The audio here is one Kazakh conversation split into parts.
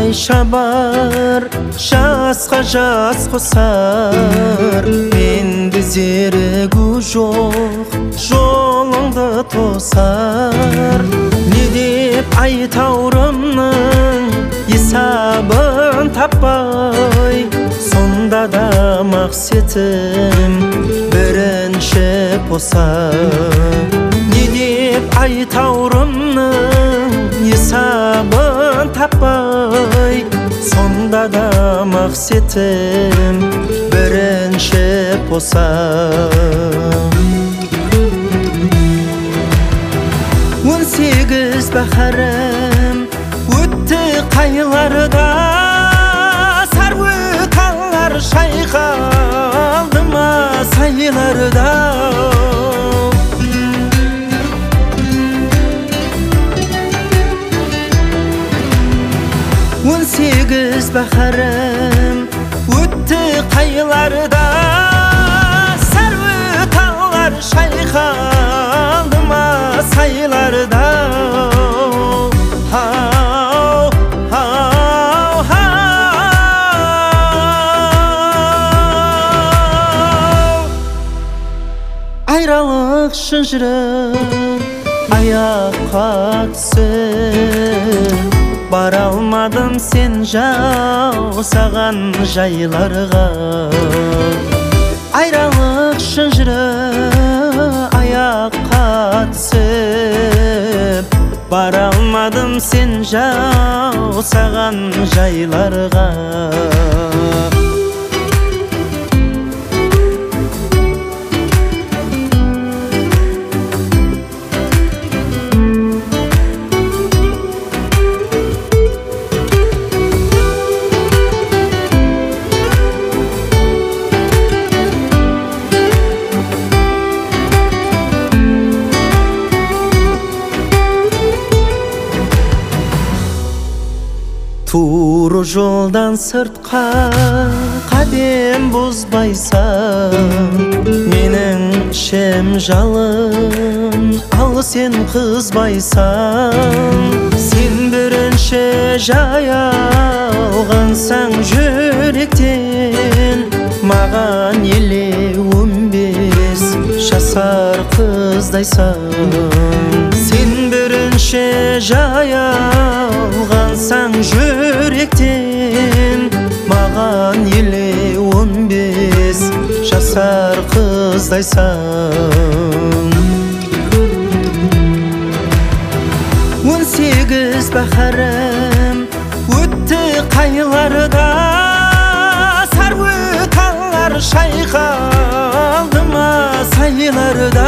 шабар, жасқа жас қосар. Енді зерігу жоқ, жолыңды тосар. Не деп айтаурымның есабын таппай, сонда да мақсетім бірінші посар. Не деп айтаурымның есабын таппай, сонда да мақсетім бірінші посар. 18 бахарым өтті қайларда, сарвы талар шайқалды ма сайларда. 18 бахарым өтті қайларда, сарвы талар шайқалды ма сайларда. Айралық шынжырым аяққа түсіп, бара алмадым сен жаусаған жайларға. Айралық шынжыры аяққа түсіп, бара алмадым сен жаусаған жайларға. Туры жолдан сыртқа қадем бұзбайсың, менің ішім жалын, ал сен қызбайсың. Сен бірінші жайылғансаң жүректен, маған еле 15 жасар қыздайсың. Сен бірінші жайылғансаң жүректен, маған еле 15 жасар қыздайсың. 18 бахарым өтті қайларда, сарвы талар шайқалды ма сайларда.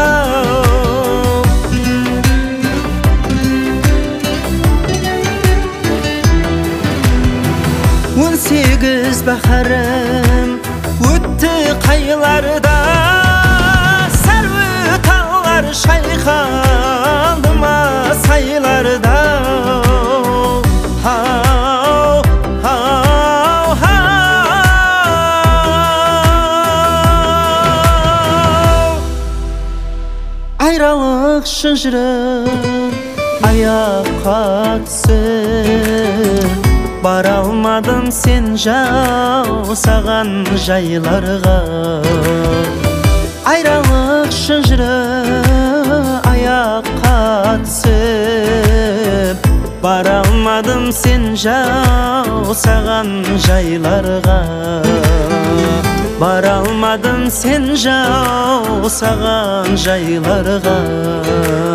18 бахарым өтті қайларда, сарвы талар шайқалды ма сайларда. Айралық шынжырым аяққа түсіп, бара алмадым сен жаусаған жайларға. Айралық шынжыры аяққа түсіп, бара алмадым сен жаусаған жайларға. Бара алмадым сен жаусаған жайларға.